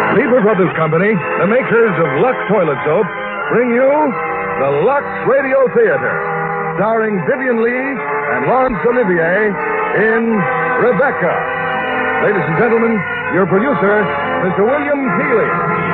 Lever Brothers Company, the makers of Lux Toilet Soap, bring you the Lux Radio Theater, starring Vivian Lee and Laurence Olivier in Rebecca. Ladies and gentlemen, your producer, Mr. William Keighley.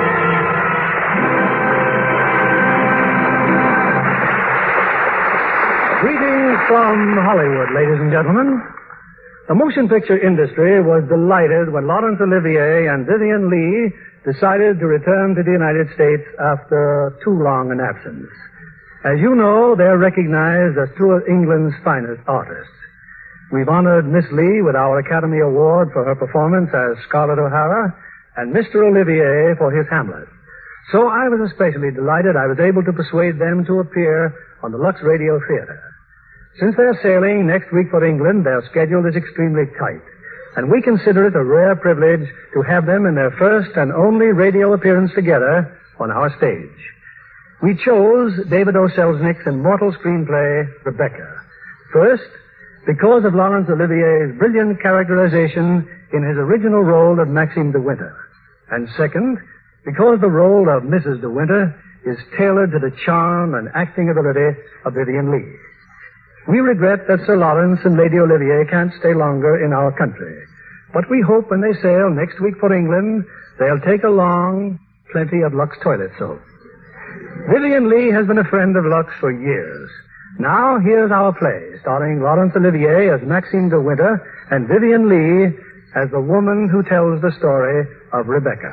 Greetings from Hollywood, ladies and gentlemen. The motion picture industry was delighted when Laurence Olivier and Vivian Lee decided to return to the United States after too long an absence. As you know, they're recognized as two of England's finest artists. We've honored Miss Lee with our Academy Award for her performance as Scarlett O'Hara and Mr. Olivier for his Hamlet. So I was especially delighted I was able to persuade them to appear on the Lux Radio Theater. Since they're sailing next week for England, their schedule is extremely tight, and we consider it a rare privilege to have them in their first and only radio appearance together on our stage. We chose David O. Selznick's immortal screenplay, Rebecca. First, because of Laurence Olivier's brilliant characterization in his original role of Maxime de Winter. And second, because the role of Mrs. de Winter is tailored to the charm and acting ability of Vivian Lee. We regret that Sir Lawrence and Lady Olivier can't stay longer in our country. But we hope when they sail next week for England, they'll take along plenty of Lux Toilet Soap. Vivian Lee has been a friend of Lux for years. Now, here's our play, starring Laurence Olivier as Maxime de Winter and Vivian Lee as the woman who tells the story of Rebecca.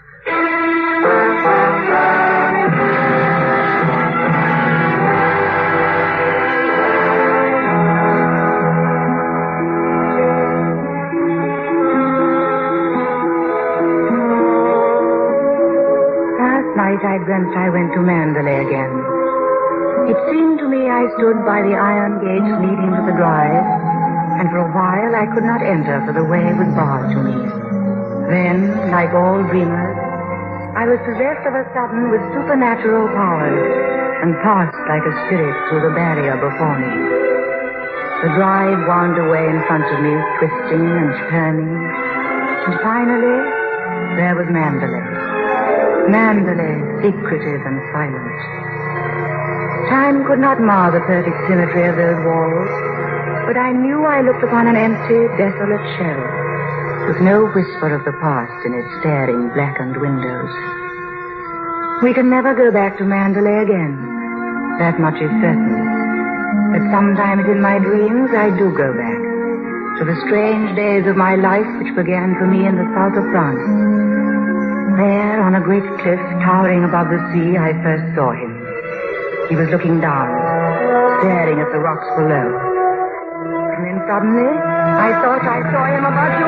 I dreamt I went to Mandalay again. It seemed to me I stood by the iron gates leading to the drive, and for a while I could not enter, for the way was barred to me. Then, like all dreamers, I was possessed of a sudden with supernatural powers, and passed like a spirit through the barrier before me. The drive wound away in front of me, twisting and turning, and finally, there was Mandalay. Mandalay, secretive and silent. Time could not mar the perfect symmetry of those walls, but I knew I looked upon an empty, desolate shell, with no whisper of the past in its staring, blackened windows. We can never go back to Mandalay again. That much is certain. But sometimes in my dreams I do go back, to the strange days of my life which began for me in the south of France. There, on a great cliff towering above the sea, I first saw him. He was looking down, staring at the rocks below. And then suddenly, I thought I saw him above you.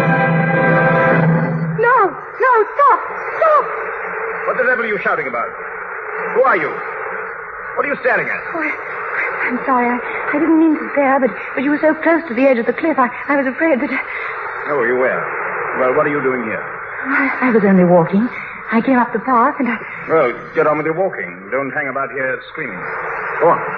No, stop! What the devil are you shouting about? Who are you? What are you staring at? Oh, I'm sorry, I didn't mean to stare, but you were so close to the edge of the cliff, I was afraid that... Oh, you were? Well, what are you doing here? I was only walking. I came up the path and I... Well, get on with your walking. Don't hang about here screaming. Go on.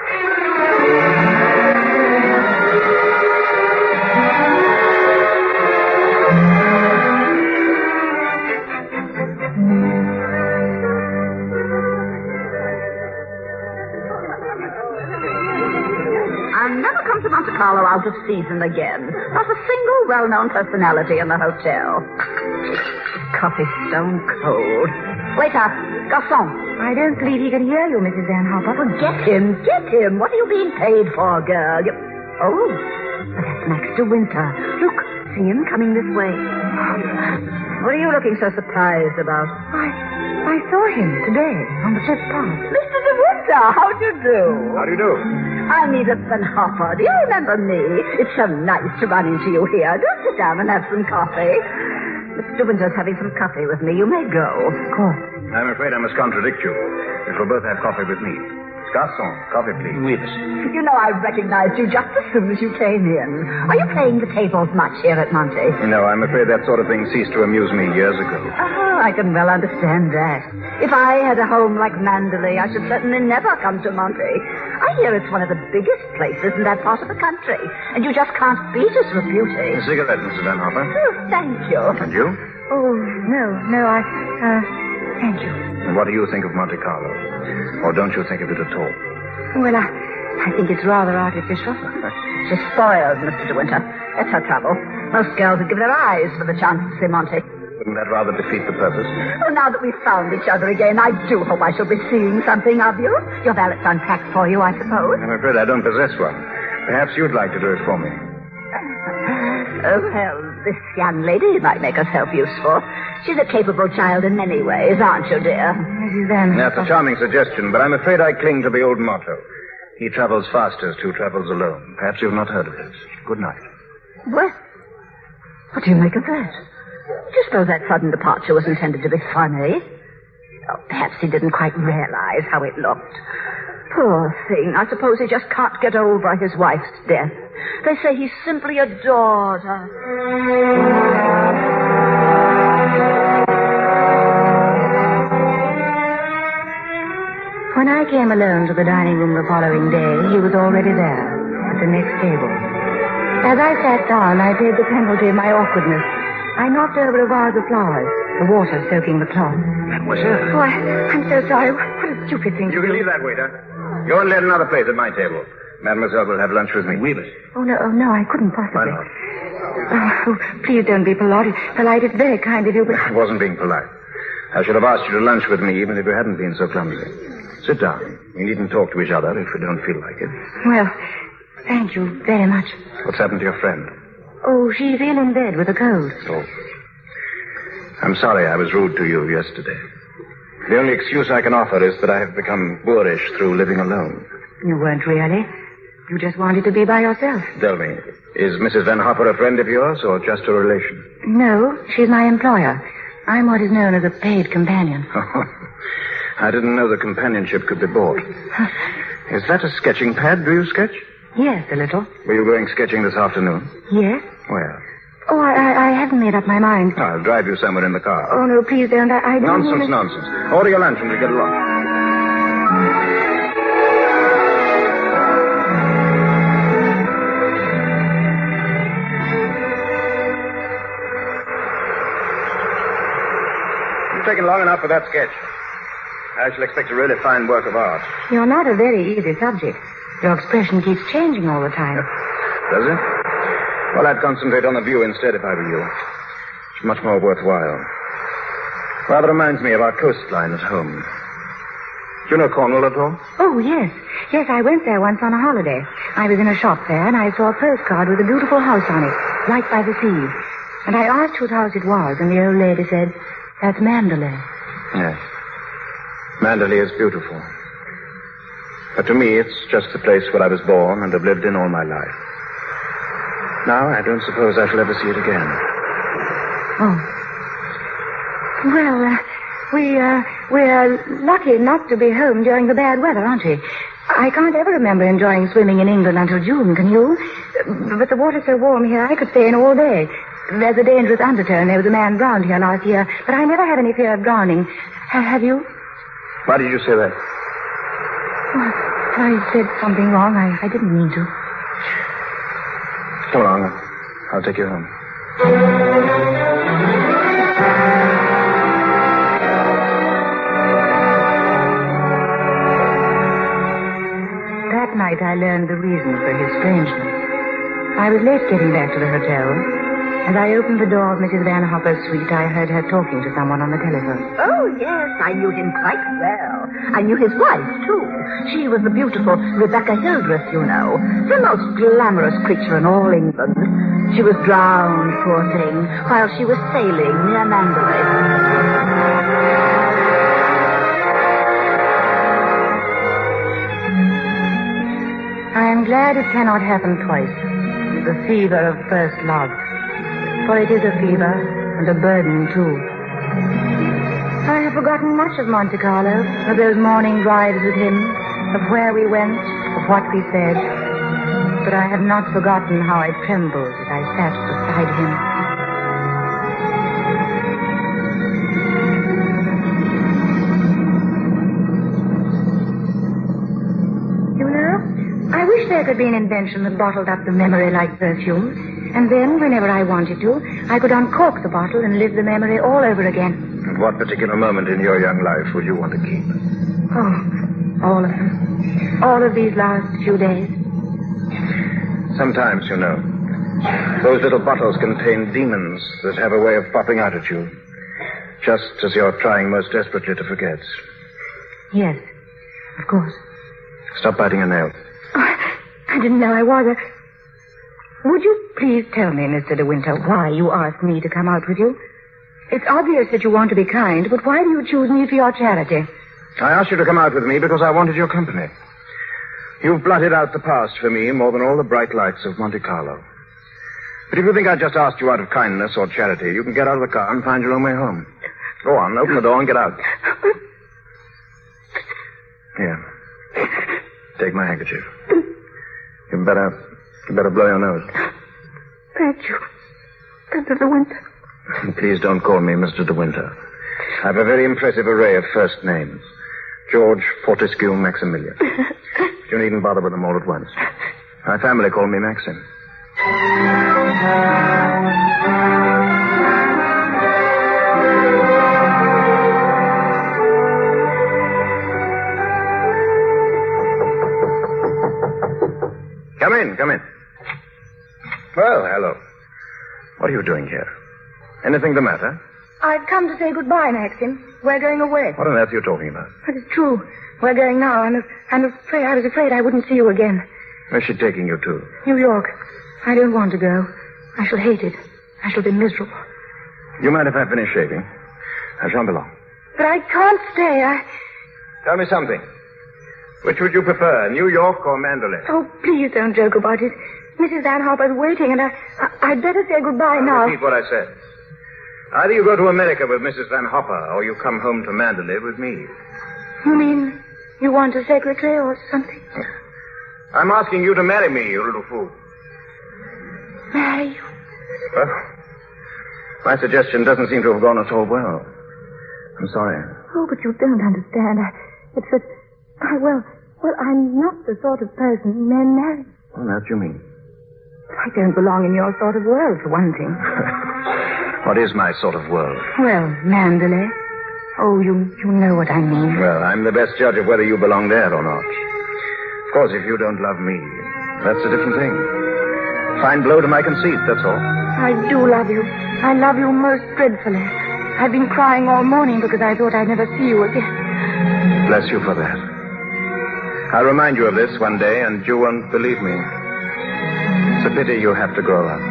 I'll never come to Monte Carlo out of season again. Not a single well-known personality in the hotel. Coffee stone cold. Waiter, garçon. I don't believe he can hear you, Mrs. Van Hopper. Well, get him. What are you being paid for, girl? Oh, but that's Max de Winter. Look, see him coming this way. What are you looking so surprised about? I saw him today on the cliff path. Mr. de Winter, how do you do? How do you do? I'm Edith Van Hopper. Do you remember me? It's so nice to run into you here. Do sit down and have some coffee. Mr. Winter's having some coffee with me. You may go. Of course. I'm afraid I must contradict you. We shall both have coffee with me. Garçon, coffee, please. Oui, monsieur. You know, I recognized you just as soon as you came in. Are you playing the tables much here at Monte? No, I'm afraid that sort of thing ceased to amuse me years ago. Oh, I can well understand that. If I had a home like Mandalay, I should certainly never come to Monte. I hear it's one of the biggest places in that part of the country, and you just can't beat its for beauty. A cigarette, Mrs. Van Hopper. Oh, thank you. And you? Oh, no, thank you. And what do you think of Monte Carlo? Or don't you think of it at all? Well, I think it's rather artificial. She's spoiled, Mr. De Winter. That's her trouble. Most girls would give their eyes for the chance to see Monte. Wouldn't that rather defeat the purpose? Oh, now that we've found each other again, I do hope I shall be seeing something of you. Your valet's unpacked for you, I suppose. I'm afraid I don't possess one. Perhaps you'd like to do it for me. Oh, well, this young lady might make herself useful. She's a capable child in many ways, aren't you, dear? Mrs. Van. That's a charming suggestion, but I'm afraid I cling to the old motto. He travels fastest who travels alone. Perhaps you've not heard of it. Good night. What do you make of that? Do you suppose that sudden departure was intended to be funny? Oh, perhaps he didn't quite realize how it looked. Poor thing. I suppose he just can't get over his wife's death. They say he simply adored her. When I came alone to the dining room the following day, he was already there, at the next table. As I sat down, I paid the penalty of my awkwardness. I knocked over a vase of flowers, the water soaking the cloth. Mademoiselle. Oh, I'm so sorry. What a stupid thing You to can do. leave that, waiter. Go and let another place at my table. Mademoiselle will have lunch with me. Oui, monsieur. Oh, no, I couldn't possibly. Why not? Oh, please don't be polite. It's very kind of you, but... I wasn't being polite. I should have asked you to lunch with me even if you hadn't been so clumsy. Sit down. We needn't talk to each other if we don't feel like it. Well, thank you very much. What's happened to your friend? Oh, she's ill in bed with a cold. Oh. I'm sorry I was rude to you yesterday. The only excuse I can offer is that I have become boorish through living alone. You weren't really. You just wanted to be by yourself. Tell me, is Mrs. Van Hopper a friend of yours or just a relation? No, she's my employer. I'm what is known as a paid companion. I didn't know the companionship could be bought. Is that a sketching pad? Do you sketch? Yes, a little. Were you going sketching this afternoon? Yes? Where? Oh, I haven't made up my mind. I'll drive you somewhere in the car. Oh, no, please don't. I don't Nonsense, want nonsense. Order your lunch and we'll get along. You've taken long enough for that sketch. I shall expect a really fine work of art. You're not a very easy subject. Your expression keeps changing all the time. Does it? Well, I'd concentrate on the view instead if I were you. It's much more worthwhile. Rather reminds me of our coastline at home. Do you know Cornwall at all? Oh, yes. Yes, I went there once on a holiday. I was in a shop there, and I saw a postcard with a beautiful house on it, right by the sea. And I asked whose house it was, and the old lady said, "That's Mandalay." Yes. Mandalay is beautiful. But to me, it's just the place where I was born and have lived in all my life. Now, I don't suppose I shall ever see it again. Oh. Well, we're lucky not to be home during the bad weather, aren't we? I can't ever remember enjoying swimming in England until June, can you? But the water's so warm here, I could stay in all day. There's a dangerous undertone. There was a man drowned here last year, but I never had any fear of drowning. Have you? Why did you say that? Oh, I said something wrong. I didn't mean to. Come along. I'll take you home. That night I learned the reason for his strangeness. I was late getting back to the hotel. As I opened the door of Mrs. Van Hopper's suite, I heard her talking to someone on the telephone. Oh, yes, I knew him quite well. I knew his wife, too. She was the beautiful Rebecca Hildreth, you know. The most glamorous creature in all England. She was drowned, poor thing, while she was sailing near Mandalay. I am glad it cannot happen twice. The fever of first love. For it is a fever and a burden, too. I have forgotten much of Monte Carlo, of those morning drives with him, of where we went, of what we said. But I have not forgotten how I trembled as I sat beside him. You know, I wish there could be an invention that bottled up the memory like perfume. And then, whenever I wanted to, I could uncork the bottle and live the memory all over again. And what particular moment in your young life would you want to keep? Oh, all of them. All of these last few days. Sometimes, you know, those little bottles contain demons that have a way of popping out at you, just as you're trying most desperately to forget. Yes, of course. Stop biting your nail. Oh, I didn't know I was Would you please tell me, Mr. De Winter, why you asked me to come out with you? It's obvious that you want to be kind, but why do you choose me for your charity? I asked you to come out with me because I wanted your company. You've blotted out the past for me more than all the bright lights of Monte Carlo. But if you think I just asked you out of kindness or charity, you can get out of the car and find your own way home. Go on, open the door and get out. Here. Take my handkerchief. You better blow your nose. Thank you, Mr. De Winter. Please don't call me Mr. De Winter. I have a very impressive array of first names. George Fortescue Maximilian. You needn't bother with them all at once. My family call me Maxim. Come in. Well, hello. What are you doing here? Anything the matter? I've come to say goodbye, Maxim. We're going away. What on earth are you talking about? But it's true. We're going now. I was afraid I wouldn't see you again. Where's she taking you to? New York. I don't want to go. I shall hate it. I shall be miserable. You mind if I finish shaving? I shan't be long. But I can't stay. Tell me something. Which would you prefer, New York or Mandalay? Oh, please don't joke about it. Mrs. Van Hopper's waiting, and I'd better say goodbye now. Repeat what I said. Either you go to America with Mrs. Van Hopper, or you come home to Mandalay with me. You mean you want a secretary or something? I'm asking you to marry me, you little fool. Marry you? Well, my suggestion doesn't seem to have gone at all well. I'm sorry. Oh, but you don't understand. It's that... Well, I'm not the sort of person men marry. What on earth do you mean? I don't belong in your sort of world, for one thing. What is my sort of world? Well, Mandalay. Oh, you know what I mean. Well, I'm the best judge of whether you belong there or not. Of course, if you don't love me, that's a different thing. Fine blow to my conceit, that's all. I do love you. I love you most dreadfully. I've been crying all morning because I thought I'd never see you again. Bless you for that. I'll remind you of this one day, and you won't believe me. It's a pity you have to grow up.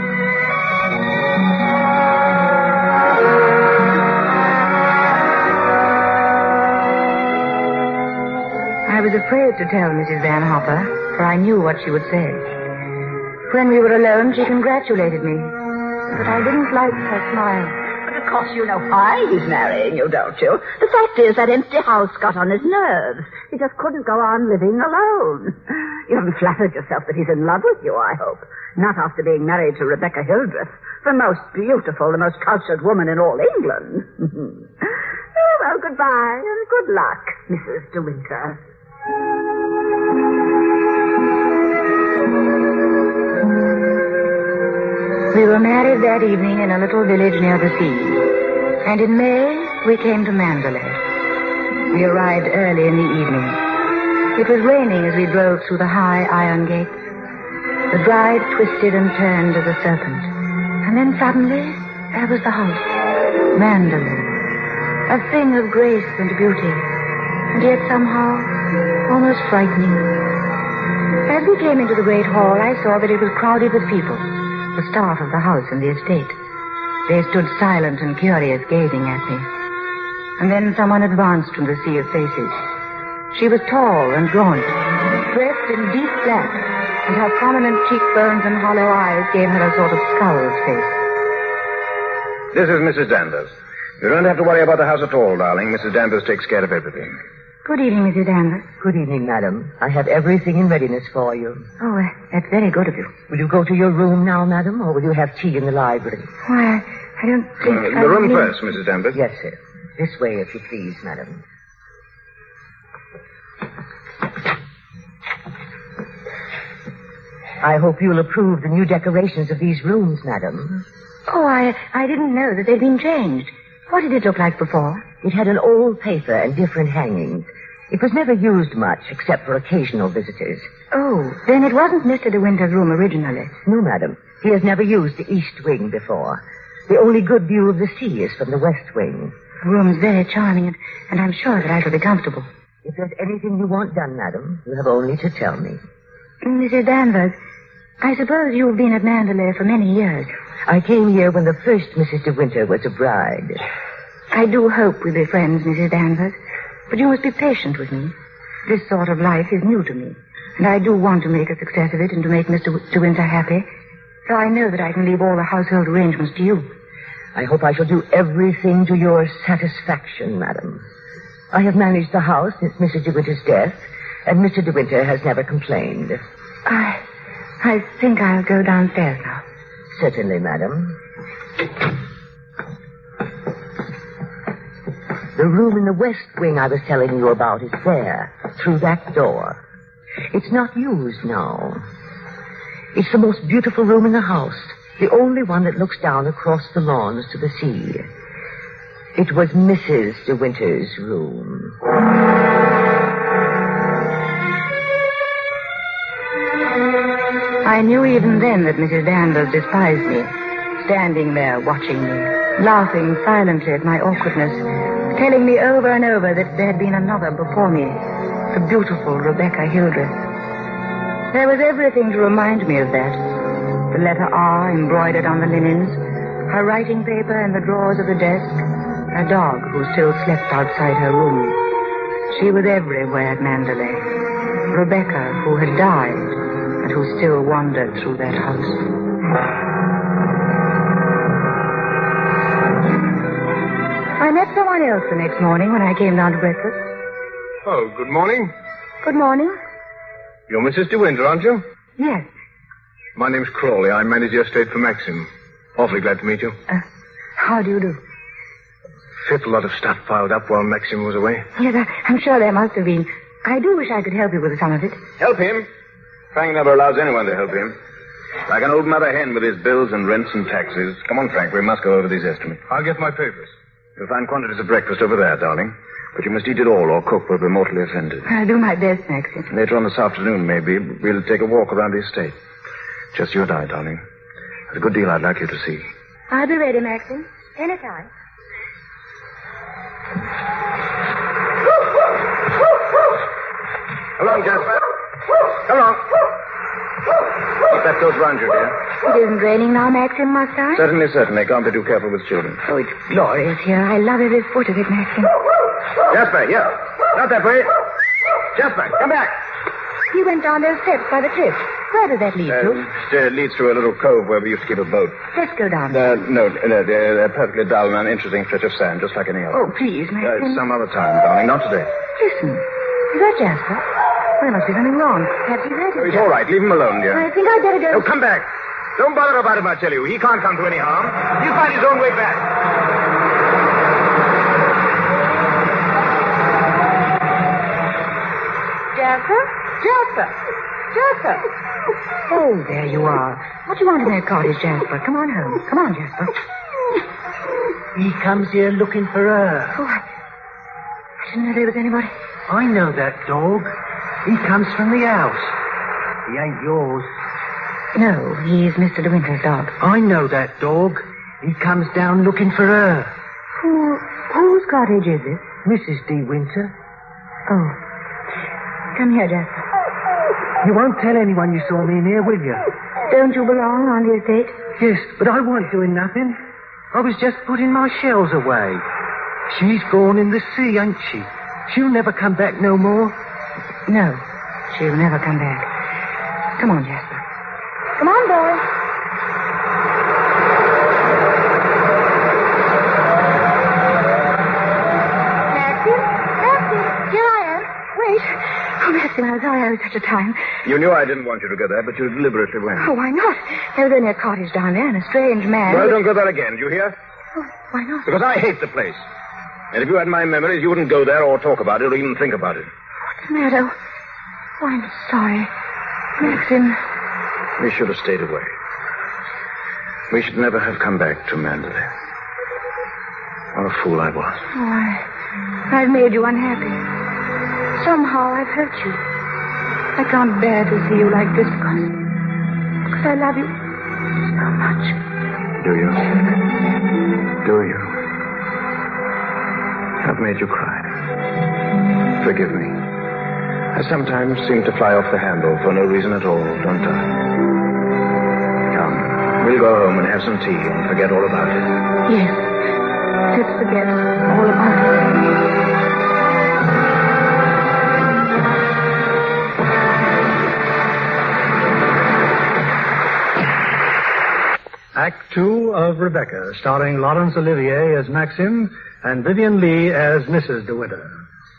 I was afraid to tell Mrs. Van Hopper, for I knew what she would say. When we were alone, she congratulated me. But I didn't like her smile. But of course you know why he's marrying you, don't you? The fact is that empty house got on his nerves. He just couldn't go on living alone. You haven't flattered yourself that he's in love with you, I hope. Not after being married to Rebecca Hildreth, the most beautiful, the most cultured woman in all England. Oh, well, goodbye and good luck, Mrs. De Winter. We were married that evening in a little village near the sea. And in May, we came to Mandalay. We arrived early in the evening. It was raining as we drove through the high iron gates. The bride twisted and turned as a serpent. And then suddenly, there was the house. Mandalay. A thing of grace and beauty. And yet somehow, almost frightening. As we came into the great hall, I saw that it was crowded with people. The staff of the house and the estate. They stood silent and curious, gazing at me. And then someone advanced from the sea of faces. She was tall and gaunt, dressed in deep black, and her prominent cheekbones and hollow eyes gave her a sort of skull's face. This is Mrs. Danvers. You don't have to worry about the house at all, darling. Mrs. Danvers takes care of everything. Good evening, Mrs. Danvers. Good evening, madam. I have everything in readiness for you. Oh, that's very good of you. Will you go to your room now, madam, or will you have tea in the library? Why, I don't think The room first, Mrs. Danvers. Yes, sir. This way, if you please, madam. I hope you'll approve the new decorations of these rooms, madam. Oh, I didn't know that they'd been changed. What did it look like before? It had an old paper and different hangings. It was never used much, except for occasional visitors. Oh, then it wasn't Mr. De Winter's room originally. No, madam. He has never used the east wing before. The only good view of the sea is from the west wing. The room's very charming, and I'm sure that I shall be comfortable. If there's anything you want done, madam, you have only to tell me. Mrs. Danvers, I suppose you've been at Mandalay for many years. I came here when the first Mrs. De Winter was a bride. I do hope we'll be friends, Mrs. Danvers. But you must be patient with me. This sort of life is new to me. And I do want to make a success of it and to make Mr. De Winter happy. So I know that I can leave all the household arrangements to you. I hope I shall do everything to your satisfaction, madam. I have managed the house since Mrs. De Winter's death, and Mr. De Winter has never complained. I think I'll go downstairs now. Certainly, madam. The room in the west wing I was telling you about is there, through that door. It's not used now. It's the most beautiful room in the house, the only one that looks down across the lawns to the sea. It was Mrs. De Winter's room. I knew even then that Mrs. Danvers despised me, standing there watching me, laughing silently at my awkwardness, telling me over and over that there had been another before me, the beautiful Rebecca Hildreth. There was everything to remind me of that. The letter R embroidered on the linens, her writing paper in the drawers of the desk, a dog who still slept outside her room. She was everywhere at Mandalay. Rebecca, who had died, and who still wandered through that house. I met someone else the next morning when I came down to breakfast. Oh, good morning. Good morning. You're Mrs. De Winter, aren't you? Yes. My name's Crawley. I manage the estate for Maxim. Awfully glad to meet you. How do you do? Fearful lot of stuff piled up while Maxim was away. Yes, I'm sure there must have been. I do wish I could help you with some of it. Help him? Frank never allows anyone to help him. Like an old mother hen with his bills and rents and taxes. Come on, Frank, we must go over these estimates. I'll get my papers. You'll find quantities of breakfast over there, darling. But you must eat it all, or cook will be mortally offended. I'll do my best, Maxim. Later on this afternoon, maybe, we'll take a walk around the estate. Just you and I, darling. There's a good deal I'd like you to see. I'll be ready, Maxim. Anytime. Come on, Jasper. Come on. Keep that coat round you, dear. It isn't raining now, Maxim, must I? Certainly. Can't be too careful with children. Oh, it's glorious here. I love every foot of it, Maxim. Jasper, here. Not that way. Jasper, come back. He went down those steps by the cliff. Where does that lead to? It leads to a little cove where we used to keep a boat. Let's go down. No, they're perfectly dull and uninteresting stretch of sand, just like any other. Oh, please, Maxim. Some other time, darling, not today. Listen. Is that Jasper? There must be something wrong. Perhaps he's hurt himself. He's all right. Leave him alone, dear. I think I'd better go. No, come back. Don't bother about him, I tell you. He can't come to any harm. He'll find his own way back. Jasper? Jasper! Jasper! Oh, there you are. What do you want in that cottage, Jasper? Come on home. Come on, Jasper. He comes here looking for her. Oh, I didn't know there was anybody. I know that dog. He comes from the house. He ain't yours. No, he's Mr. De Winter's dog. I know that dog. He comes down looking for her. Whose cottage is this? Mrs. De Winter. Oh. Come here, Jasper. You won't tell anyone you saw me in here, will you? Don't you belong on the estate? Yes, but I wasn't doing nothing. I was just putting my shells away. She's gone in the sea, ain't she? She'll never come back no more. No, she'll never come back. Come on, Jasper. Come on, boy. Maxim, here I am. Wait. Oh, Maxim, I'm sorry I was such a time. You knew I didn't want you to go there, but you deliberately went. Oh, why not? There was only a cottage down there and a strange man. Well, don't go there again, do you hear? Oh, why not? Because I hate the place. And if you had my memories, you wouldn't go there or talk about it or even think about it. What's the matter? Oh, I'm sorry. Maxim. We should have stayed away. We should never have come back to Mandalay. What a fool I was. Oh, I've made you unhappy. Somehow I've hurt you. I can't bear to see you like this because I love you so much. Do you? Do you? I've made you cry. Forgive me. I sometimes seem to fly off the handle for no reason at all, don't I? Come, we'll go home and have some tea and forget all about it. Yes. Let's forget all about it. Act 2 of Rebecca, starring Laurence Olivier as Maxim and Vivian Lee as Mrs. De Winter.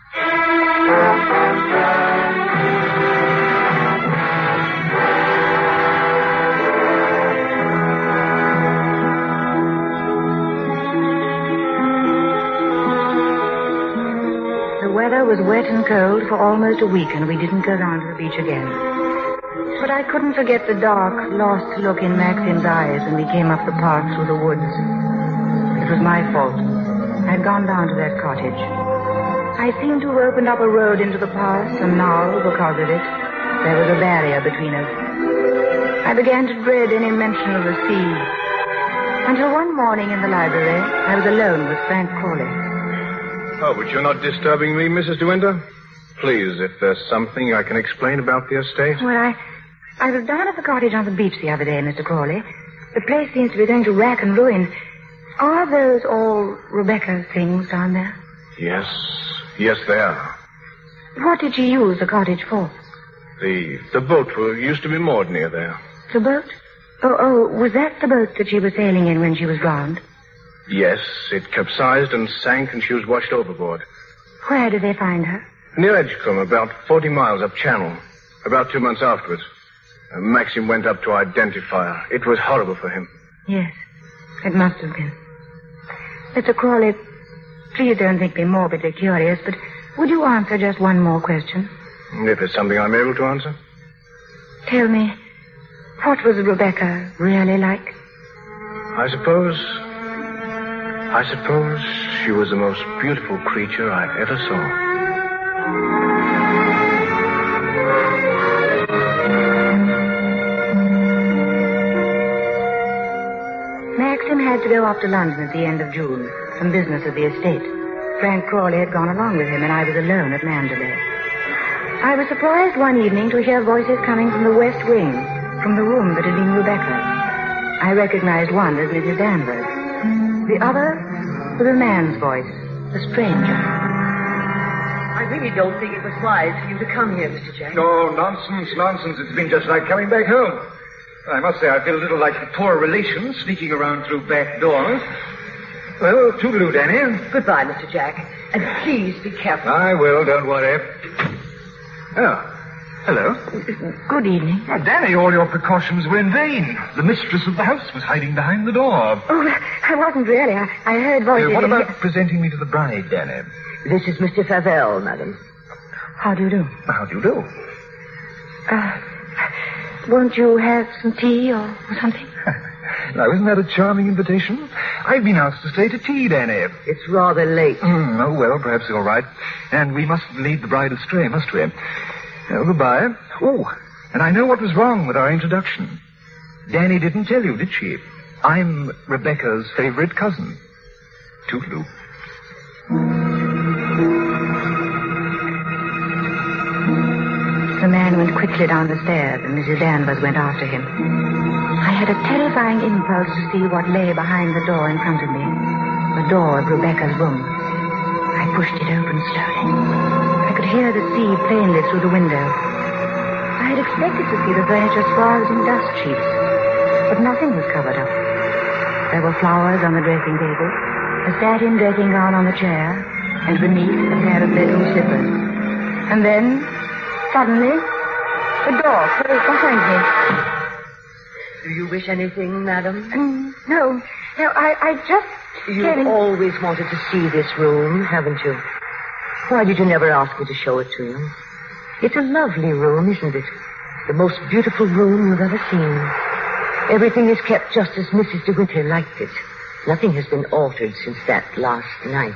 The weather was wet and cold for almost a week, and we didn't go down to the beach again. But I couldn't forget the dark, lost look in Maxim's eyes when we came up the path through the woods. It was my fault. I'd gone down to that cottage. I seemed to have opened up a road into the past, and now, because of it, there was a barrier between us. I began to dread any mention of the sea. Until one morning in the library, I was alone with Frank Crawley. Oh, but you're not disturbing me, Mrs. De Winter? Please, if there's something I can explain about the estate. Well, I was down at the cottage on the beach the other day, Mr. Crawley. The place seems to be going to rack and ruin. Are those all Rebecca's things down there? Yes, they are. What did she use the cottage for? The boat used to be moored near there. The boat? Oh, was that the boat that she was sailing in when she was drowned? Yes, it capsized and sank and she was washed overboard. Where did they find her? Near Edgecombe, about 40 miles up channel. About 2 months afterwards. Maxim went up to identify her. It was horrible for him. Yes, it must have been. Mr. Crawley, please don't think me morbidly curious, but would you answer just one more question? If it's something I'm able to answer. Tell me, what was Rebecca really like? I suppose she was the most beautiful creature I ever saw. Maxim had to go up to London at the end of June, some business of the estate. Frank Crawley had gone along with him, and I was alone at Mandalay. I was surprised one evening to hear voices coming from the west wing, from the room that had been Rebecca's. I recognized one as Mrs. Danvers. The other was a man's voice, a stranger. I really don't think it was wise for you to come here, Mr. Jack. No, nonsense. It's been just like coming back home. I must say I feel a little like the poor relation sneaking around through back doors. Well, toodaloo, Danny. Goodbye, Mr. Jack. And please be careful. I will, don't worry. Oh, hello. Good evening. Oh, Danny, all your precautions were in vain. The mistress of the house was hiding behind the door. Oh, I wasn't really. I heard voices. What about presenting me to the bride, Danny? This is Mr. Favell, madam. How do you do? How do you do? Won't you have some tea or something? Now, isn't that a charming invitation? I've been asked to stay to tea, Danny. It's rather late. Oh, well, perhaps you're right. And we mustn't lead the bride astray, must we? Goodbye. Oh, and I know what was wrong with our introduction. Danny didn't tell you, did she? I'm Rebecca's favorite cousin. Toodaloo. The man went quickly down the stairs, and Mrs. Danvers went after him. I had a terrifying impulse to see what lay behind the door in front of me. The door of Rebecca's room. I pushed it open slowly. I could hear the sea plainly through the window. I had expected to see the furniture swathed in dust sheets, but nothing was covered up. There were flowers on the dressing table, a satin dressing gown on the chair, and beneath a pair of bedroom slippers. And then, suddenly, the door closed behind me. Do you wish anything, madam? No, I just... You've always wanted to see this room, haven't you? Why did you never ask me to show it to you? It's a lovely room, isn't it? The most beautiful room you've ever seen. Everything is kept just as Mrs. De Winter liked it. Nothing has been altered since that last night.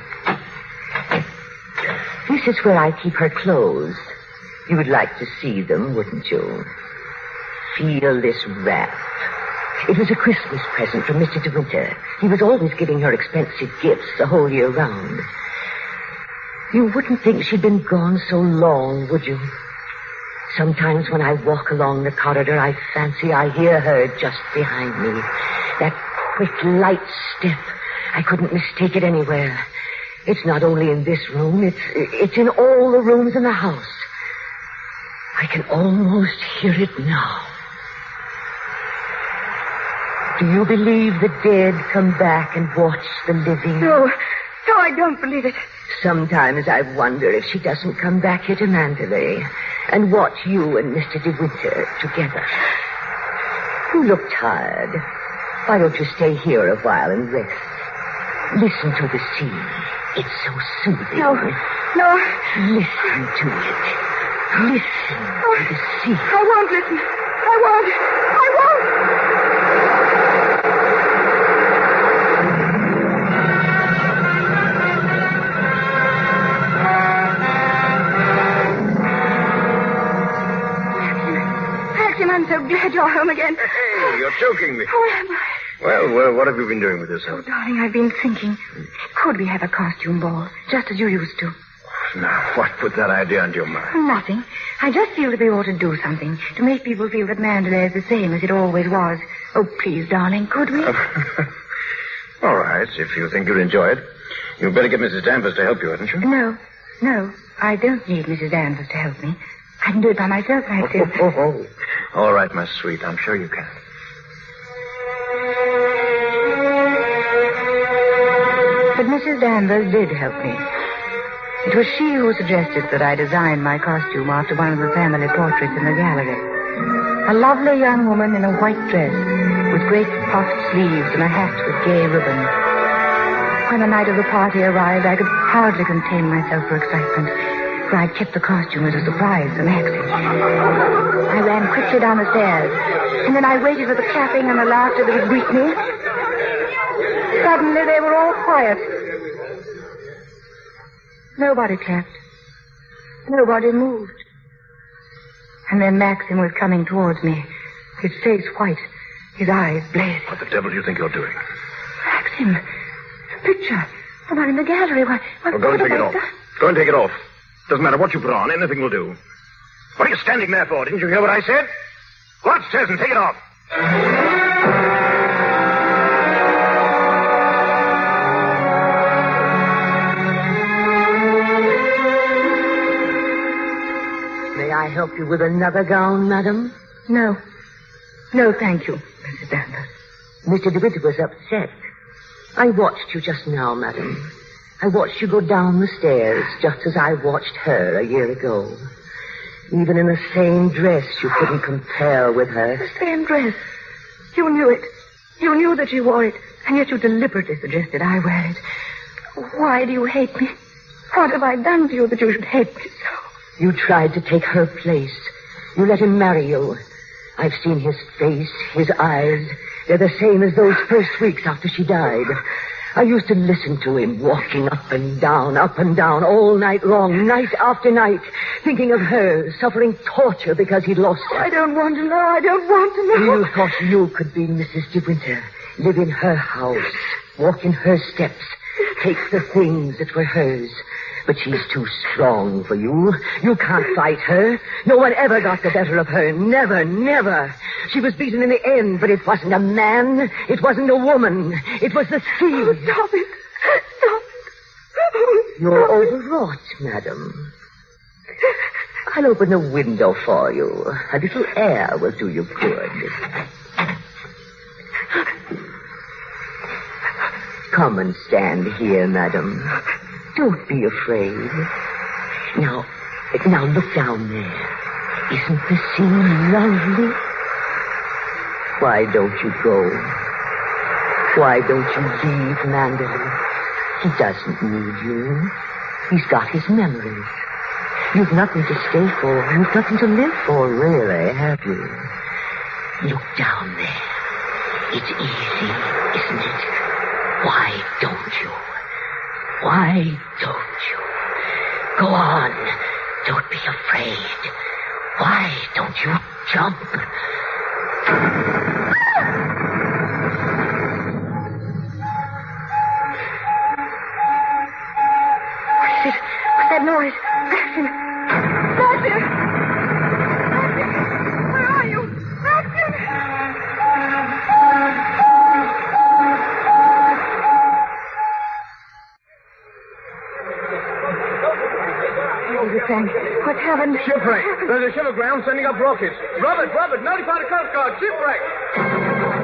This is where I keep her clothes. You would like to see them, wouldn't you? Feel this wrap. It was a Christmas present from Mr. De Winter. He was always giving her expensive gifts the whole year round. You wouldn't think she'd been gone so long, would you? Sometimes when I walk along the corridor, I fancy I hear her just behind me. That quick, light step. I couldn't mistake it anywhere. It's not only in this room, it's in all the rooms in the house. I can almost hear it now. Do you believe the dead come back and watch the living? No, I don't believe it. Sometimes I wonder if she doesn't come back here to Mandalay and watch you and Mr. De Winter together. You look tired. Why don't you stay here a while and rest? Listen to the sea. It's so soothing. No. Listen to it. Listen to the sea. I won't listen. I won't. Maxim, I'm so glad you're home again. Hey, you're choking me. Oh, am I? Well, what have you been doing with yourself? Oh, darling, I've been thinking. Could we have a costume ball, just as you used to? Now, what put that idea into your mind? Nothing. I just feel that we ought to do something to make people feel that Mandalay is the same as it always was. Oh, please, darling, could we? All right, if you think you'll enjoy it. You'd better get Mrs. Danvers to help you, hadn't you? No. I don't need Mrs. Danvers to help me. I can do it by myself, I feel. Oh. All right, my sweet. I'm sure you can. But Mrs. Danvers did help me. It was she who suggested that I design my costume after one of the family portraits in the gallery. A lovely young woman in a white dress with great puffed sleeves and a hat with gay ribbon. When the night of the party arrived, I could hardly contain myself for excitement, for I'd kept the costume as a surprise for Maxie. I ran quickly down the stairs, and then I waited for the clapping and the laughter that would greet me. Suddenly, they were all quiet. Nobody clapped. Nobody moved. And then Maxim was coming towards me, his face white, his eyes blazing. What the devil do you think you're doing? Maxim, the picture. The one in the gallery. What Go and take it off. Go and take it off. Doesn't matter what you put on. Anything will do. What are you standing there for? Didn't you hear what I said? Go upstairs and take it off. May I help you with another gown, madam? No. No, thank you, Mrs. Danvers. Mr. De Winter was upset. I watched you just now, madam. I watched you go down the stairs just as I watched her a year ago. Even in the same dress, you couldn't compare with her. The same dress. You knew it. You knew that she wore it, and yet you deliberately suggested I wear it. Why do you hate me? What have I done to you that you should hate me so? You tried to take her place. You let him marry you. I've seen his face, his eyes. They're the same as those first weeks after she died. I used to listen to him walking up and down, all night long, night after night, thinking of her, suffering torture because he'd lost her. I don't want to know. I don't want to know. You thought you could be Mrs. De Winter, live in her house, walk in her steps, take the things that were hers. But she's too strong for you. You can't fight her. No one ever got the better of her. Never, never. She was beaten in the end, but it wasn't a man. It wasn't a woman. It was the sea. Oh, stop it. Stop it. You're overwrought, madam. I'll open the window for you. A little air will do you good. Come and stand here, madam. Don't be afraid. Now look down there. Isn't the sea lovely? Why don't you go? Why don't you leave Mandalay? He doesn't need you. He's got his memories. You've nothing to stay for. You've nothing to live for, really, have you? Look down there. It's easy, isn't it? Why don't you? Why don't you? Go on. Don't be afraid. Why don't you jump? What's that noise? Maxim! Maxim! Where are you? Maxim! Oh, Frank, what's happened? Shipwreck. There's a ship aground sending up rockets. Robert, notify the Coast Guard. Shipwreck.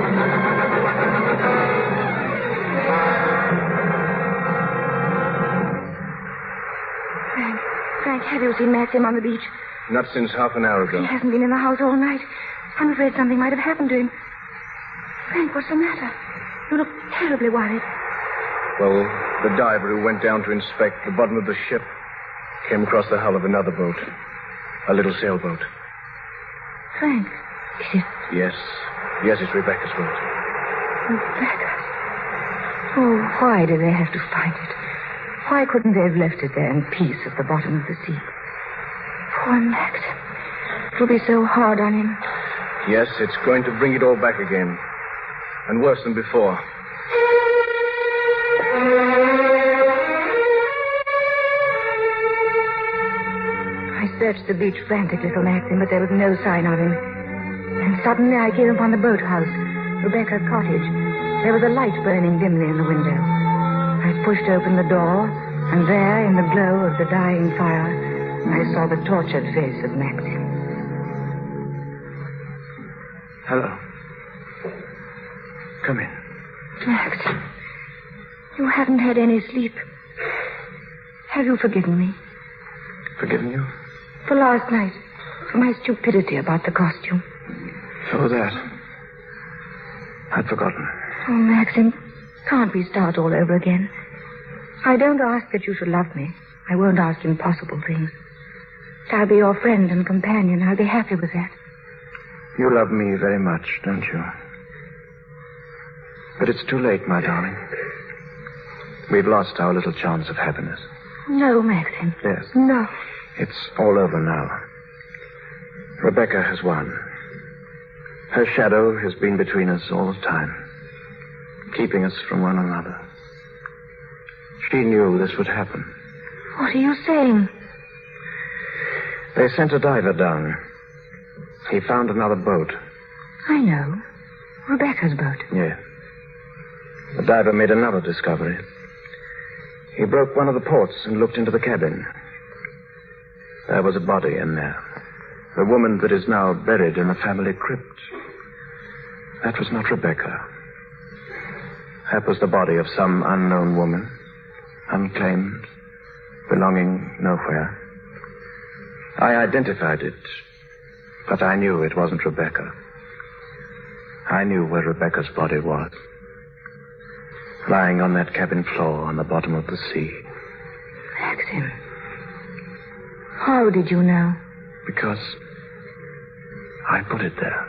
Frank, have you seen Maxim on the beach? Not since half an hour ago. He hasn't been in the house all night. I'm afraid something might have happened to him. Frank, what's the matter? You look terribly worried. Well, the diver who went down to inspect the bottom of the ship came across the hull of another boat. A little sailboat. Frank, is it Yes. Yes, it's Rebecca's boat. Rebecca? Oh, why did they have to find it? Why couldn't they have left it there in peace at the bottom of the sea? Poor Max. It will be so hard on him. Yes, it's going to bring it all back again. And worse than before. I searched the beach frantically for Maxim, but there was no sign of him. And suddenly I came upon the boathouse, Rebecca's cottage. There was a light burning dimly in the window. I pushed open the door, and there, in the glow of the dying fire, I saw the tortured face of Maxim. Hello. Come in. Max, you haven't had any sleep. Have you forgiven me? Forgiven you? For last night. For my stupidity about the costume. Oh, that. I'd forgotten. Oh, Maxim, can't we start all over again? I don't ask that you should love me. I won't ask impossible things. I'll be your friend and companion. I'll be happy with that. You love me very much, don't you? But it's too late, my darling. We've lost our little chance of happiness. No, Maxim. Yes. No. It's all over now. Rebecca has won. Her shadow has been between us all the time, keeping us from one another. She knew this would happen. What are you saying? They sent a diver down. He found another boat. I know. Rebecca's boat. Yes. The diver made another discovery. He broke one of the ports and looked into the cabin. There was a body in there. The woman that is now buried in the family crypt. That was not Rebecca. That was the body of some unknown woman, unclaimed, belonging nowhere. I identified it, but I knew it wasn't Rebecca. I knew where Rebecca's body was. Lying on that cabin floor on the bottom of the sea. Maxim. How did you know? Because I put it there.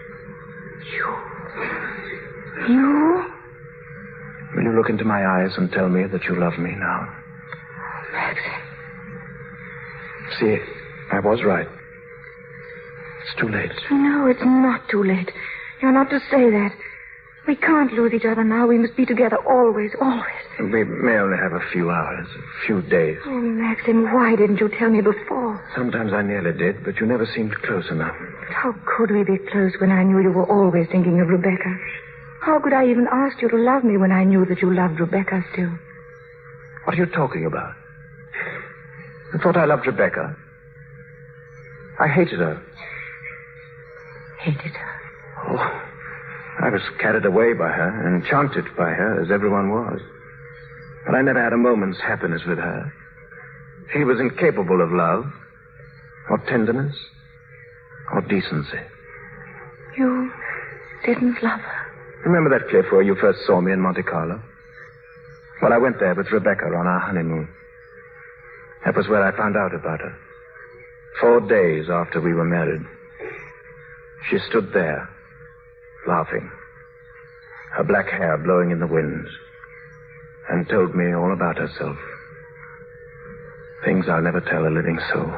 You? Will you look into my eyes and tell me that you love me now? Maxim. See, I was right. It's too late. No, it's not too late. You're not to say that. We can't lose each other now. We must be together always, always. We may only have a few hours, a few days. Oh, Maxim, why didn't you tell me before? Sometimes I nearly did, but you never seemed close enough. How could we be close when I knew you were always thinking of Rebecca? How could I even ask you to love me when I knew that you loved Rebecca still? What are you talking about? You thought I loved Rebecca? I hated her. Hated her? Oh, I was carried away by her, enchanted by her, as everyone was. But I never had a moment's happiness with her. She was incapable of love, or tenderness, or decency. You didn't love her? Remember that cliff where you first saw me in Monte Carlo? Well, I went there with Rebecca on our honeymoon. That was where I found out about her. 4 days after we were married. She stood there, laughing, her black hair blowing in the wind, and told me all about herself. Things I'll never tell a living soul.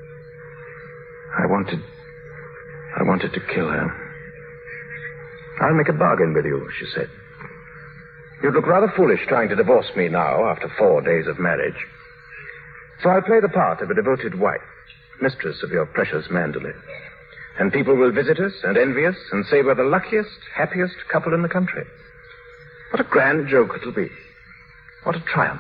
I wanted to kill her. I'll make a bargain with you, she said. You'd look rather foolish trying to divorce me now after 4 days of marriage. So I'll play the part of a devoted wife, mistress of your precious Mandalay. And people will visit us and envy us and say we're the luckiest, happiest couple in the country. What a grand joke it'll be. What a triumph.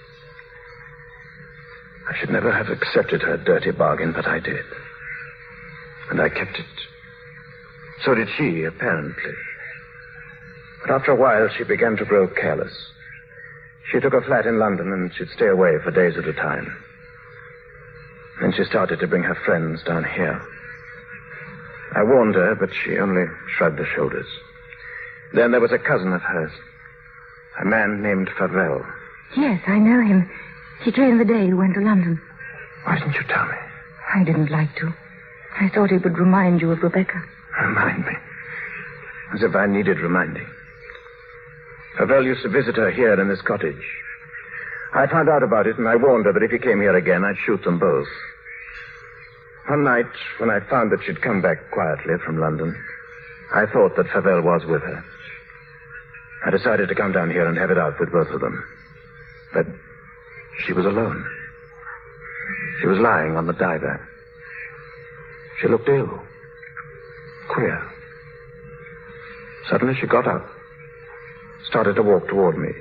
I should never have accepted her dirty bargain, but I did. And I kept it. So did she, apparently. But after a while, she began to grow careless. She took a flat in London, and she'd stay away for days at a time. Then she started to bring her friends down here. I warned her, but she only shrugged her shoulders. Then there was a cousin of hers, a man named Farrell. Yes, I know him. He came the day you went to London. Why didn't you tell me? I didn't like to. I thought he would remind you of Rebecca. Remind me? As if I needed reminding. Farrell used to visit her here in this cottage. I found out about it, and I warned her that if he came here again, I'd shoot them both. One night, when I found that she'd come back quietly from London, I thought that Farrell was with her. I decided to come down here and have it out with both of them. But she was alone. She was lying on the divan. She looked ill. Queer. Suddenly she got up, started to walk toward me.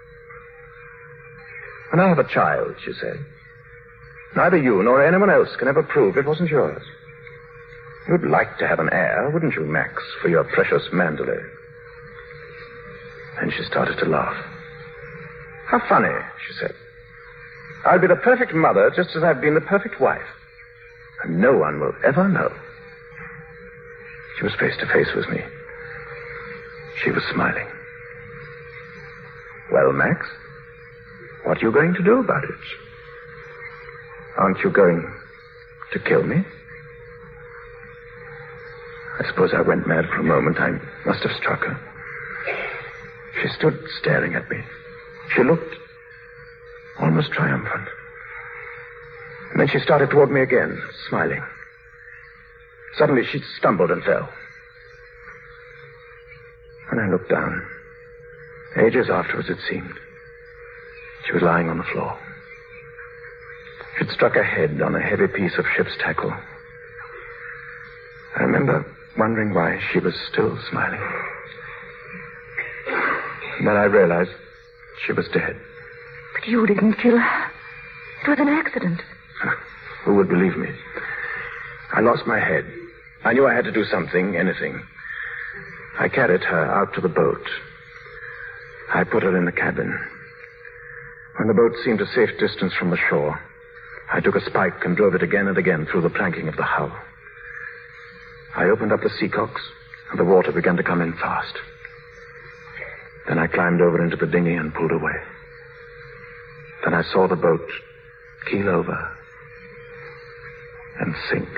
When I have a child, she said, neither you nor anyone else can ever prove it wasn't yours. You'd like to have an heir, wouldn't you, Max, for your precious Mandalay? Then she started to laugh. How funny, she said. I'll be the perfect mother just as I've been the perfect wife. And no one will ever know. She was face to face with me. She was smiling. Well, Max, what are you going to do about it? Aren't you going to kill me? I suppose I went mad for a moment. I must have struck her. She stood staring at me. She looked almost triumphant. And then she started toward me again, smiling. Suddenly she stumbled and fell. When I looked down, ages afterwards it seemed, she was lying on the floor. She'd struck her head on a heavy piece of ship's tackle. I remember wondering why she was still smiling. And then I realized she was dead. But you didn't kill her. It was an accident. Who would believe me? I lost my head. I knew I had to do something, anything. I carried her out to the boat. I put her in the cabin. When the boat seemed a safe distance from the shore, I took a spike and drove it again and again through the planking of the hull. I opened up the seacocks, and the water began to come in fast. Then I climbed over into the dinghy and pulled away. Then I saw the boat keel over and sink.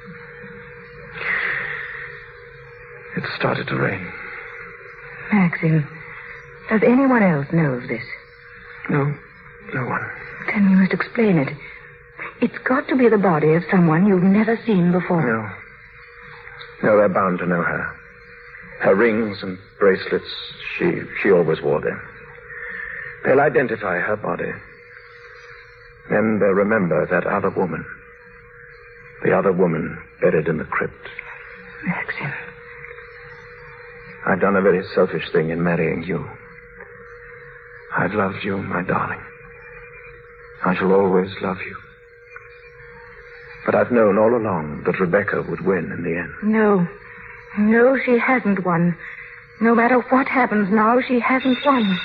It started to rain. Maxim, does anyone else know of this? No one. Then you must explain it. It's got to be the body of someone you've never seen before. No, they're bound to know her. Her rings and bracelets, she always wore them. They'll identify her body. Then they'll remember that other woman. The other woman buried in the crypt. Maxim. I've done a very selfish thing in marrying you. I've loved you, my darling. I shall always love you. But I've known all along that Rebecca would win in the end. No, she hasn't won. No matter what happens now, she hasn't won.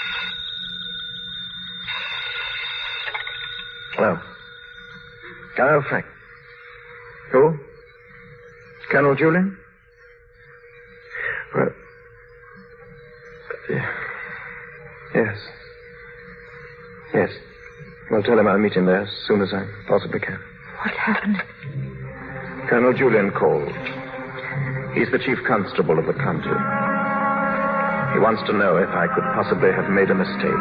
Hello, Frank. Who? Colonel Julian? Well, yes. Well, tell him I'll meet him there as soon as I possibly can. What happened? Colonel Julian called. He's the chief constable of the county. He wants to know if I could possibly have made a mistake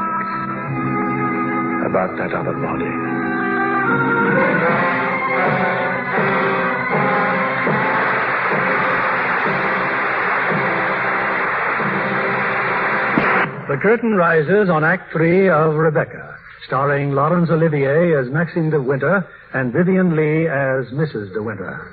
about that other body. The curtain rises on Act 3 of Rebecca, starring Laurence Olivier as Maxime de Winter and Vivian Lee as Mrs. de Winter.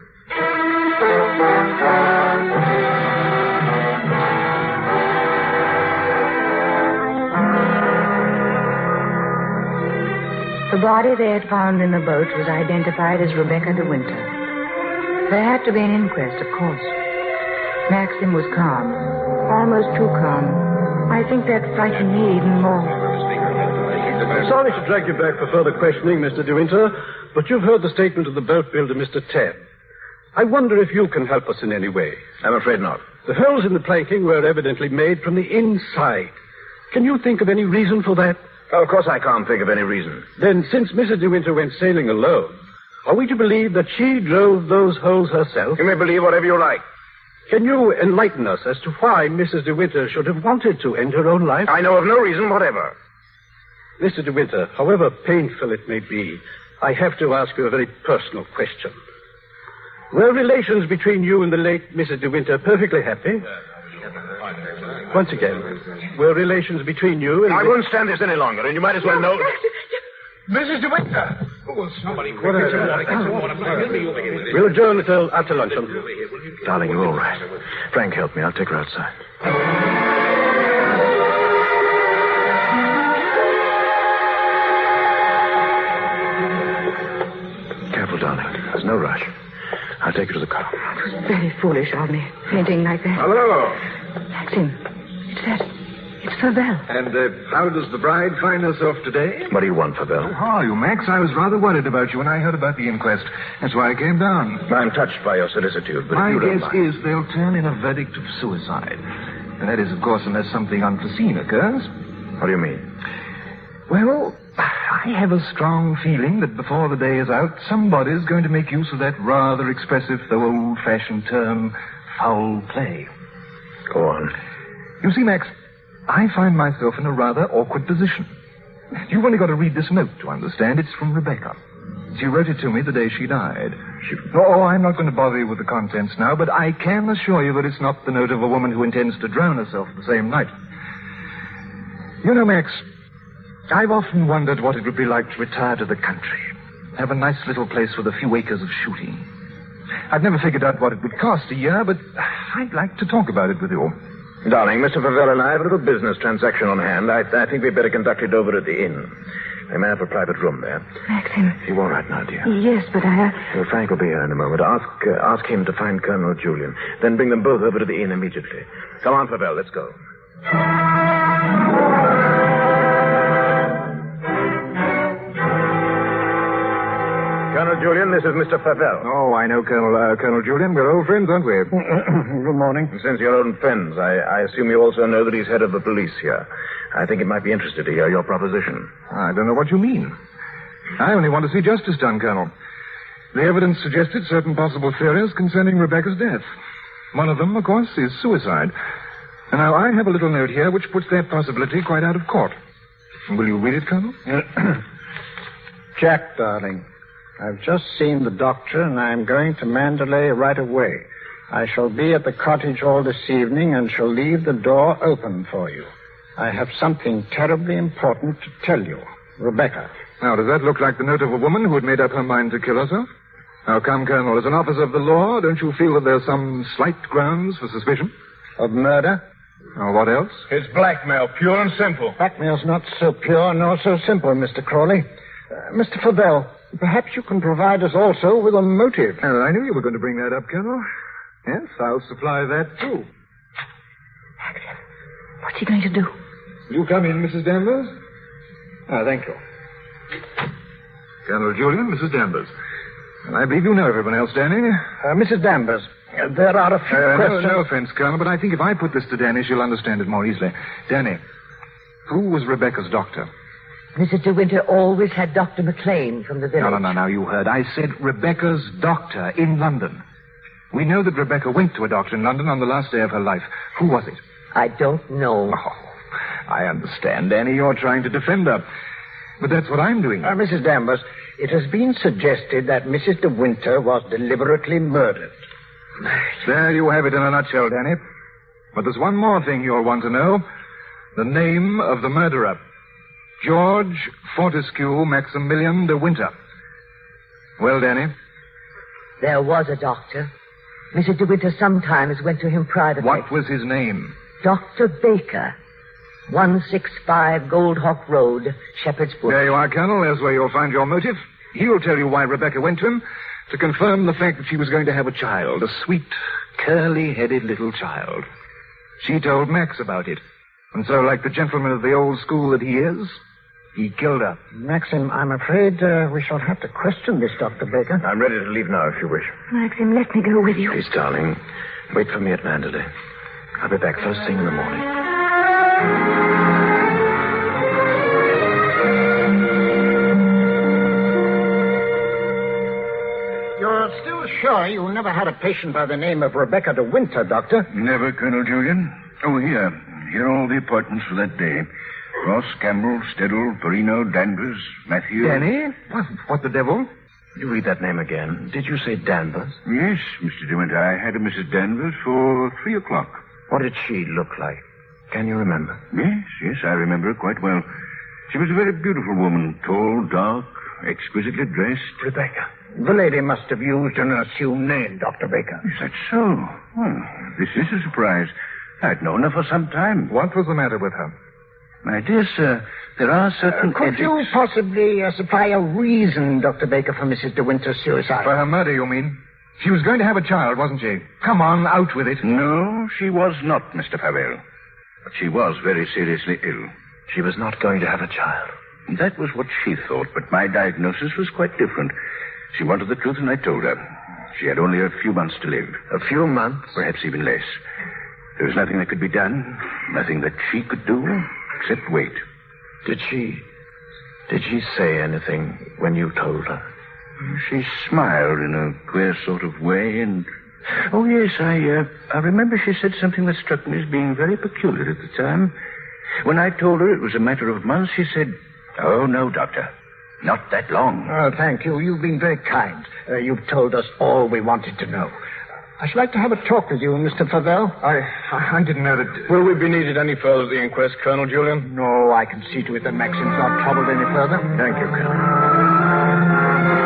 The body they had found in the boat was identified as Rebecca de Winter. There had to be an inquest, of course. Maxim was calm, almost too calm. I think that frightened me even more. Sorry to drag you back for further questioning, Mr. De Winter, but you've heard the statement of the boat builder, Mr. Tabb. I wonder if you can help us in any way. I'm afraid not. The holes in the planking were evidently made from the inside. Can you think of any reason for that? Well, of course I can't think of any reason. Then, since Mrs. De Winter went sailing alone, are we to believe that she drove those holes herself? You may believe whatever you like. Can you enlighten us as to why Mrs. De Winter should have wanted to end her own life? I know of no reason whatever. Mr. De Winter, however painful it may be, I have to ask you a very personal question. Were relations between you and the late Mrs. De Winter perfectly happy? Once again, were relations between you and... I won't stand this any longer, and you might as well know... Mrs. De Winter! Oh, somebody... We'll adjourn after luncheon. Darling, you're all right. Frank, help me. I'll take her outside. Careful, darling. There's no rush. I'll take you to the car. It was very foolish of me, fainting like that. Hello. Maxim, it's Fabel. And how does the bride find herself today? What do you want, Fabel? How are you, Max? I was rather worried about you when I heard about the inquest. That's why I came down. I'm touched by your solicitude, but My if you don't guess mind... is they'll turn in a verdict of suicide. And that is, of course, unless something unforeseen occurs. What do you mean? Well, I have a strong feeling that before the day is out, somebody's going to make use of that rather expressive, though old-fashioned term, foul play. Go on. You see, Max, I find myself in a rather awkward position. You've only got to read this note to understand. It's from Rebecca. She wrote it to me the day she died. I'm not going to bother you with the contents now, but I can assure you that it's not the note of a woman who intends to drown herself the same night. You know, Max, I've often wondered what it would be like to retire to the country. Have a nice little place with a few acres of shooting. I've never figured out what it would cost a year, but I'd like to talk about it with you. Darling, Mr. Fabel and I have a little business transaction on hand. I think we'd better conduct it over at the inn. I may have a private room there. Maxim. You all right now, dear? Yes, but I... Well, Frank will be here in a moment. Ask him to find Colonel Julian. Then bring them both over to the inn immediately. Come on, Fabel, let's go. Colonel Julian, this is Mr. Fabel. Oh, I know Colonel Julian. We're old friends, aren't we? Good morning. Since you're old friends, I assume you also know that he's head of the police here. I think he might be interested to hear your proposition. I don't know what you mean. I only want to see justice done, Colonel. The evidence suggested certain possible theories concerning Rebecca's death. One of them, of course, is suicide. And now I have a little note here which puts that possibility quite out of court. Will you read it, Colonel? Jack, darling, I've just seen the doctor, and I'm going to Mandalay right away. I shall be at the cottage all this evening and shall leave the door open for you. I have something terribly important to tell you. Rebecca. Now, does that look like the note of a woman who had made up her mind to kill herself? Now, come, Colonel, as an officer of the law, don't you feel that there's some slight grounds for suspicion? Of murder? Or what else? It's blackmail, pure and simple. Blackmail's not so pure nor so simple, Mr. Crawley. Mr. Fabel, perhaps you can provide us also with a motive. Oh, I knew you were going to bring that up, Colonel. Yes, I'll supply that, too. Maxim, what's he going to do? You come in, Mrs. Danvers. Thank you. Colonel Julian, Mrs. Danvers. Well, I believe you know everyone else, Danny. Mrs. Danvers, there are a few questions... No offense, Colonel, but I think if I put this to Danny, she'll understand it more easily. Danny, who was Rebecca's doctor? Mrs. De Winter always had Dr. McLean from the village. No, you heard. I said Rebecca's doctor in London. We know that Rebecca went to a doctor in London on the last day of her life. Who was it? I don't know. Oh, I understand, Danny. You're trying to defend her. But that's what I'm doing. Mrs. Danvers, it has been suggested that Mrs. De Winter was deliberately murdered. There you have it in a nutshell, Danny. But there's one more thing you'll want to know. The name of the murderer. George Fortescue Maximilian De Winter. Well, Danny? There was a doctor. Mrs. De Winter sometimes went to him privately. What was his name? Dr. Baker. 165 Gold Hawk Road, Shepherd's Bush. There you are, Colonel. There's where you'll find your motive. He'll tell you why Rebecca went to him, to confirm the fact that she was going to have a child, a sweet, curly-headed little child. She told Max about it. And so, like the gentleman of the old school that he is, he killed her. Maxim, I'm afraid we shall have to question this, Dr. Baker. I'm ready to leave now, if you wish. Maxim, let me go with you. Please, darling, wait for me at Mandalay. I'll be back first thing in the morning. You're still sure you never had a patient by the name of Rebecca De Winter, Doctor? Never, Colonel Julian. Oh, here. Here are all the appointments for that day. Ross, Campbell, Steddle, Perino, Danvers, Matthew. Danny? What the devil? You read that name again. Did you say Danvers? Yes, Mr. De Winter. I had a Mrs. Danvers for 3 o'clock. What did she look like? Can you remember? Yes, I remember her quite well. She was a very beautiful woman. Tall, dark, exquisitely dressed. Rebecca. The lady must have used an assumed name, Dr. Baker. Is that so? Well, this is a surprise. I'd known her for some time. What was the matter with her? My dear sir, there are certain... Could you possibly supply a reason, Dr. Baker, for Mrs. De Winter's suicide? For her murder, you mean? She was going to have a child, wasn't she? Come on, out with it. No, she was not, Mr. Pavel. But she was very seriously ill. She was not going to have a child. That was what she thought, but my diagnosis was quite different. She wanted the truth, and I told her. She had only a few months to live. A few months? Perhaps even less. There was nothing that could be done, nothing that she could do, except wait. Did she say anything when you told her? She smiled in a queer sort of way, and... Oh, yes, I remember she said something that struck me as being very peculiar at the time. When I told her it was a matter of months, she said, "Oh, no, Doctor. Not that long." Oh, thank you. You've been very kind. You've told us all we wanted to know. I should like to have a talk with you, Mr. Favell. I didn't know that... Will we be needed any further at the inquest, Colonel Julian? No, I can see to it that Maxim's not troubled any further. Thank you, Colonel.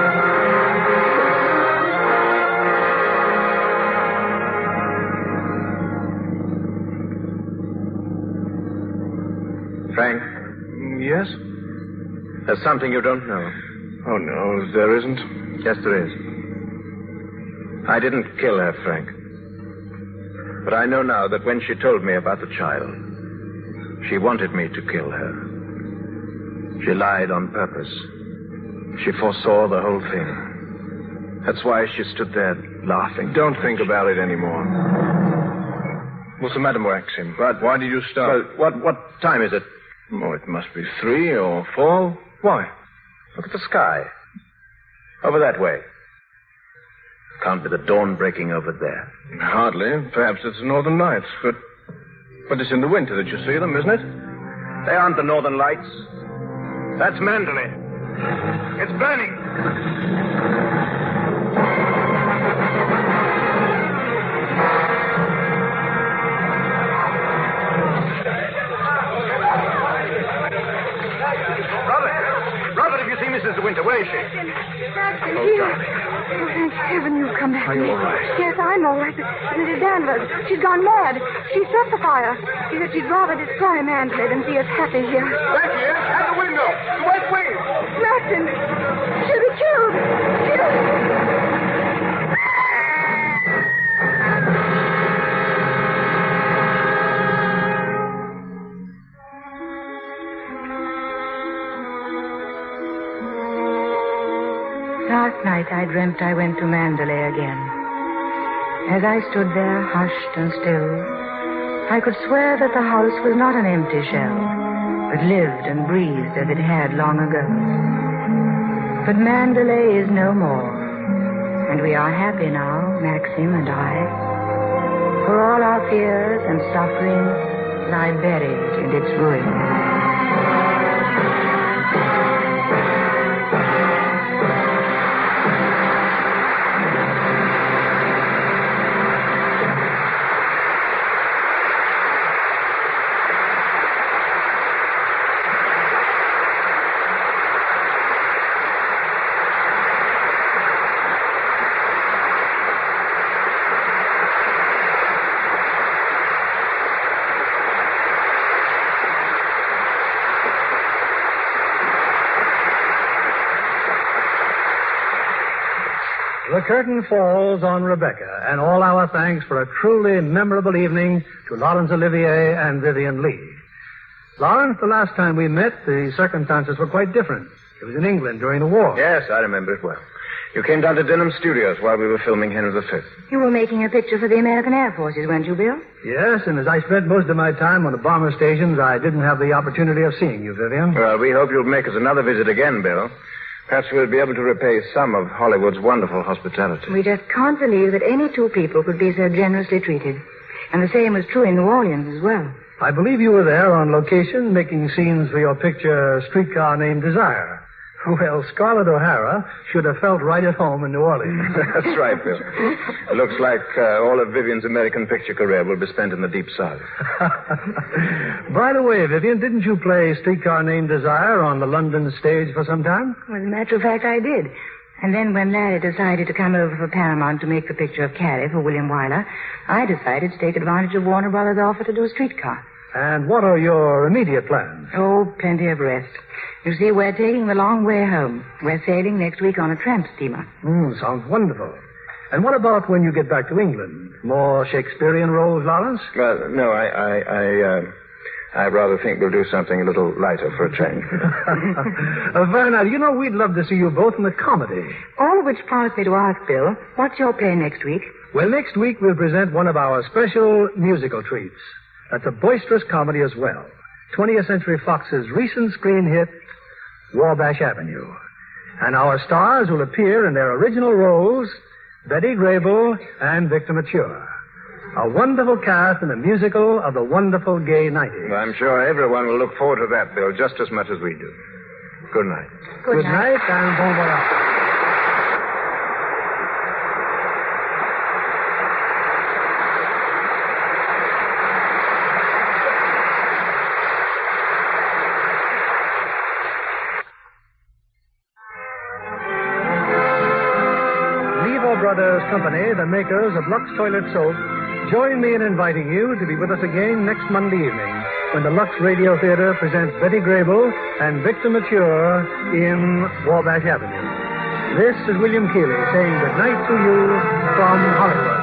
Frank? Yes? There's something you don't know. Oh, no, there isn't. Yes, there is. I didn't kill her, Frank. But I know now that when she told me about the child, she wanted me to kill her. She lied on purpose. She foresaw the whole thing. That's why she stood there laughing. Don't think about it anymore. What's the matter, Maxim? Why did you stop? Well, what time is it? Oh, it must be 3 or 4. Why? Look at the sky. Over that way. Can't be the dawn breaking over there. Hardly. Perhaps it's the Northern Lights, but it's in the winter that you see them, isn't it? They aren't the Northern Lights. That's Mandalay. It's burning. Robert, have you seen Mrs. De Winter? Where is she? Jackson, oh, thank heaven you've come back. Are you all right? Yes, I'm all right. Mrs. Danvers, she's gone mad. She set the fire. She said she'd rather destroy Mandalay than see us happy here. There she is, at the window. The west wing. Jackson, she'll be killed. Last night I dreamt I went to Mandalay again. As I stood there, hushed and still, I could swear that the house was not an empty shell, that lived and breathed as it had long ago. But Mandalay is no more, and we are happy now, Maxim and I, for all our fears and suffering lie buried in its ruins. The curtain falls on Rebecca, and all our thanks for a truly memorable evening to Laurence Olivier and Vivian Lee. Laurence, the last time we met, the circumstances were quite different. It was in England during the war. Yes, I remember it well. You came down to Denham Studios while we were filming Henry V. You were making a picture for the American Air Forces, weren't you, Bill? Yes, and as I spent most of my time on the bomber stations, I didn't have the opportunity of seeing you, Vivian. Well, we hope you'll make us another visit again, Bill. Perhaps we'll be able to repay some of Hollywood's wonderful hospitality. We just can't believe that any two people could be so generously treated. And the same was true in New Orleans as well. I believe you were there on location making scenes for your picture, Streetcar Named Desire. Well, Scarlett O'Hara should have felt right at home in New Orleans. That's right, Bill. It looks like all of Vivian's American picture career will be spent in the Deep South. By the way, Vivian, didn't you play Streetcar Named Desire on the London stage for some time? Well, as a matter of fact, I did. And then when Larry decided to come over for Paramount to make the picture of Carrie for William Wyler, I decided to take advantage of Warner Brothers' offer to do a streetcar. And what are your immediate plans? Oh, plenty of rest. You see, we're taking the long way home. We're sailing next week on a tramp steamer. Sounds wonderful. And what about when you get back to England? More Shakespearean roles, Lawrence? Well, no, I rather think we'll do something a little lighter for a change. Verna, you know, we'd love to see you both in a comedy. All of which prompts me to ask, Bill, what's your play next week? Well, next week we'll present one of our special musical treats. That's a boisterous comedy as well. 20th Century Fox's recent screen hit, Wabash Avenue. And our stars will appear in their original roles, Betty Grable and Victor Mature. A wonderful cast in a musical of the wonderful gay 90s. Well, I'm sure everyone will look forward to that, Bill, just as much as we do. Good night. Good night, and bon voyage. Brothers Company, the makers of Lux Toilet Soap, join me in inviting you to be with us again next Monday evening when the Lux Radio Theater presents Betty Grable and Victor Mature in Wabash Avenue. This is William Keighley saying good night to you from Hollywood.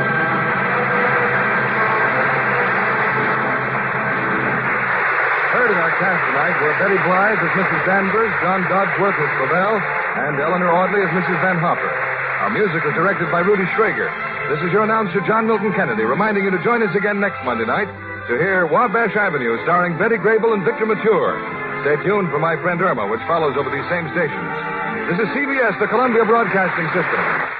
Heard in our cast tonight were Betty Blythe as Mrs. Danvers, John Dodsworth as Clavell, and Eleanor Audley as Mrs. Van Hopper. Our music was directed by Rudy Schrager. This is your announcer, John Milton Kennedy, reminding you to join us again next Monday night to hear Wabash Avenue starring Betty Grable and Victor Mature. Stay tuned for My Friend Irma, which follows over these same stations. This is CBS, the Columbia Broadcasting System.